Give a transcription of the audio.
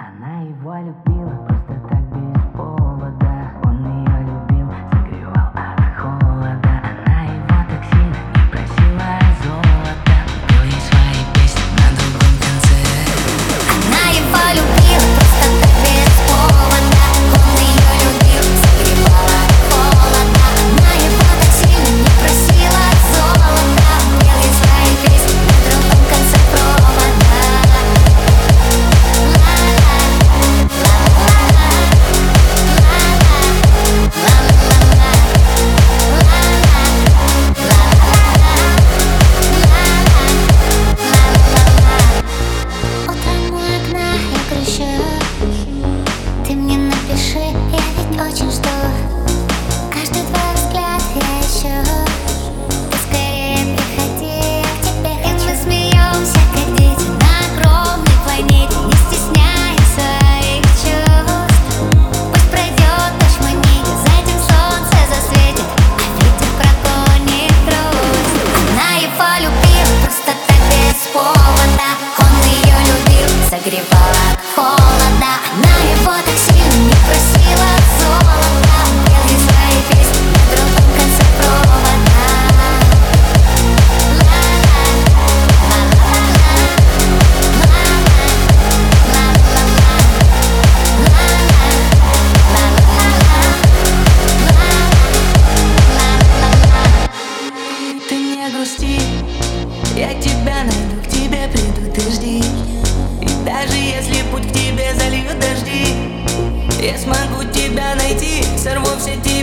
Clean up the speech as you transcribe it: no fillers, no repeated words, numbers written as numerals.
Она его любила просто так без повода. Он ее любил, согревал от холода. Она его так сильно не просила золота. Пел ей свои песни на другом конце. Она его любила просто так без повода. Он ее любил, согревал от холода. Она его так сильно не просила золота. Пел ей свои песни на другом конце провода. Ты мне напиши, я ведь очень жду. Каждый твой взгляд я ищу. Ты скорее приходи, я к тебе хочу. И мы смеемся, как дети на огромной планете, не стесняя своих чувств. Пусть пройдет дождь, мы не затем солнце засветит, а ветер прогонит грусть. Она его любила просто так без повода. Он ее любил, согревал от холода. Она его так сильно не просила золота. Пел ей свои песни на другом конце провода. Ты не грусти, я тебя найду, к тебе приду, ты жди. И даже если путь к тебе зальют дожди, я смогу тебя найти, сорву все